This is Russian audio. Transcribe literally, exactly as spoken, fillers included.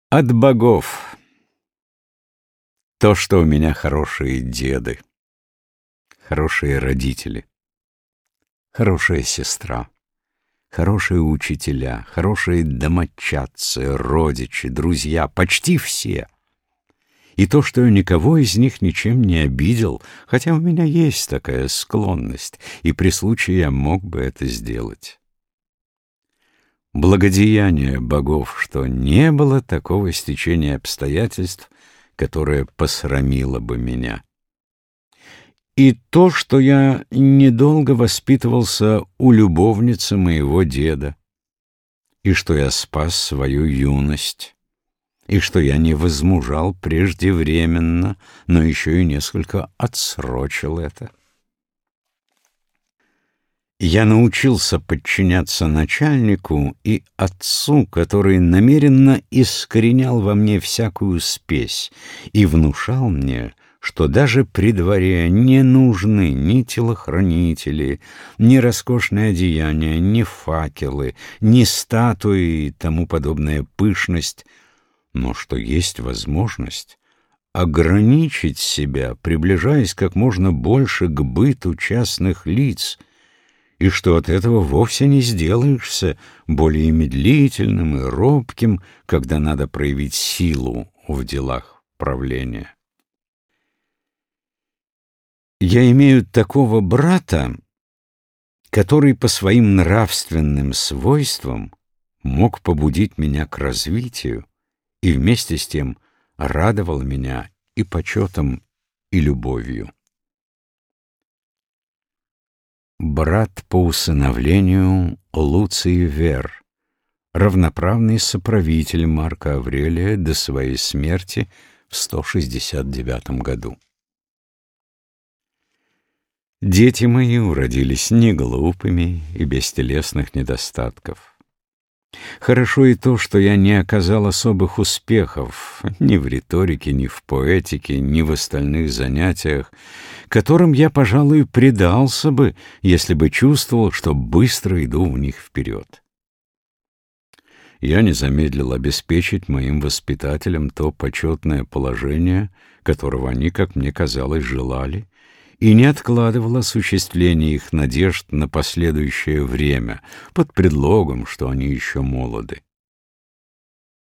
От богов. То, что у меня хорошие деды, хорошие родители, хорошая сестра, хорошие учителя, хорошие домочадцы, родичи, друзья, почти все. И то, что я никого из них ничем не обидел, хотя у меня есть такая склонность, и при случае я мог бы это сделать. Благодеяние богов, что не было такого стечения обстоятельств, которое посрамило бы меня. И то, что я недолго воспитывался у любовницы моего деда, и что я спас свою юность, и что я не возмужал преждевременно, но еще и несколько отсрочил это. Я научился подчиняться начальнику и отцу, который намеренно искоренял во мне всякую спесь и внушал мне, что даже при дворе не нужны ни телохранители, ни роскошные одеяния, ни факелы, ни статуи и тому подобная пышность, но что есть возможность ограничить себя, приближаясь как можно больше к быту частных лиц, и что от этого вовсе не сделаешься более медлительным и робким, когда надо проявить силу в делах правления. Я имею такого брата, который по своим нравственным свойствам мог побудить меня к развитию и вместе с тем радовал меня и почетом, и любовью. Брат по усыновлению Луций Вер, равноправный соправитель Марка Аврелия до своей смерти в сто шестьдесят девятом году. Дети мои уродились не глупыми и без телесных недостатков. Хорошо и то, что я не оказал особых успехов ни в риторике, ни в поэтике, ни в остальных занятиях, которым я, пожалуй, предался бы, если бы чувствовал, что быстро иду в них вперед. Я не замедлил обеспечить моим воспитателям то почетное положение, которого они, как мне казалось, желали, и не откладывал осуществление их надежд на последующее время, под предлогом, что они еще молоды.